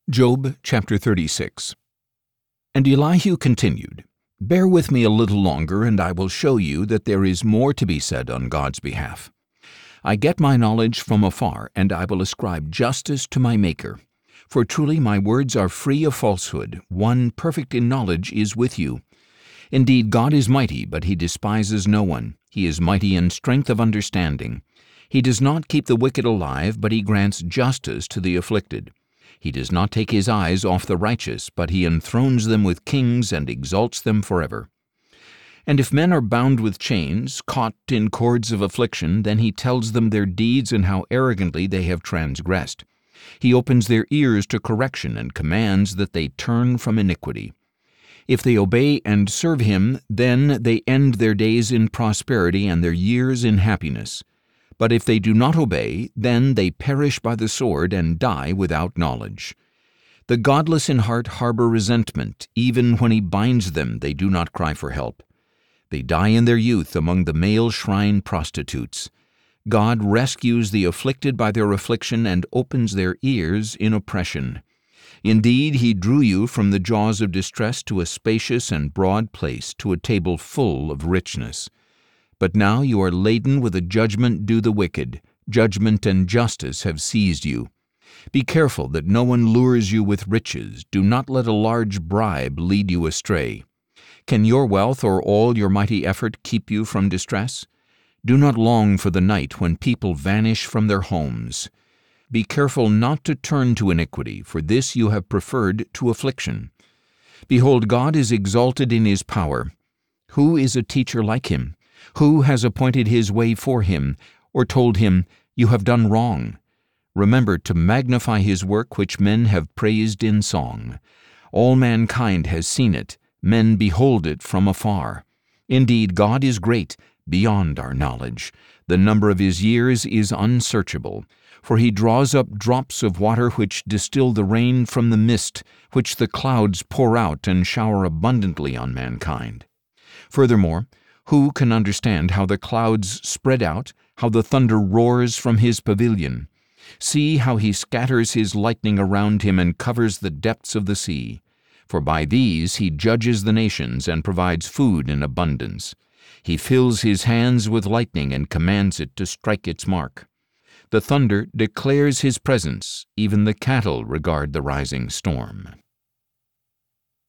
Job chapter 36. And Elihu continued, "Bear with me a little longer, and I will show you that there is more to be said on God's behalf. I get my knowledge from afar, and I will ascribe justice to my Maker. For truly my words are free of falsehood. One perfect in knowledge is with you. Indeed, God is mighty, but he despises no one. He is mighty in strength of understanding. He does not keep the wicked alive, but he grants justice to the afflicted. He does not take his eyes off the righteous, but he enthrones them with kings and exalts them forever. And if men are bound with chains, caught in cords of affliction, then he tells them their deeds and how arrogantly they have transgressed. He opens their ears to correction and commands that they turn from iniquity. If they obey and serve him, then they end their days in prosperity and their years in happiness. But if they do not obey, then they perish by the sword and die without knowledge. The godless in heart harbor resentment. Even when he binds them, they do not cry for help. They die in their youth among the male shrine prostitutes. God rescues the afflicted by their affliction and opens their ears in oppression. Indeed, he drew you from the jaws of distress to a spacious and broad place, to a table full of richness. But now you are laden with a judgment due the wicked. Judgment and justice have seized you. Be careful that no one lures you with riches. Do not let a large bribe lead you astray. Can your wealth or all your mighty effort keep you from distress? Do not long for the night when people vanish from their homes. Be careful not to turn to iniquity, for this you have preferred to affliction. Behold, God is exalted in his power. Who is a teacher like him? Who has appointed his way for him, or told him, "You have done wrong"? Remember to magnify his work which men have praised in song. All mankind has seen it. Men behold it from afar. Indeed, God is great, beyond our knowledge. The number of his years is unsearchable. For he draws up drops of water which distill the rain from the mist, which the clouds pour out and shower abundantly on mankind. Furthermore, who can understand how the clouds spread out, how the thunder roars from his pavilion? See how he scatters his lightning around him and covers the depths of the sea. For by these he judges the nations and provides food in abundance. He fills his hands with lightning and commands it to strike its mark. The thunder declares his presence. Even the cattle regard the rising storm.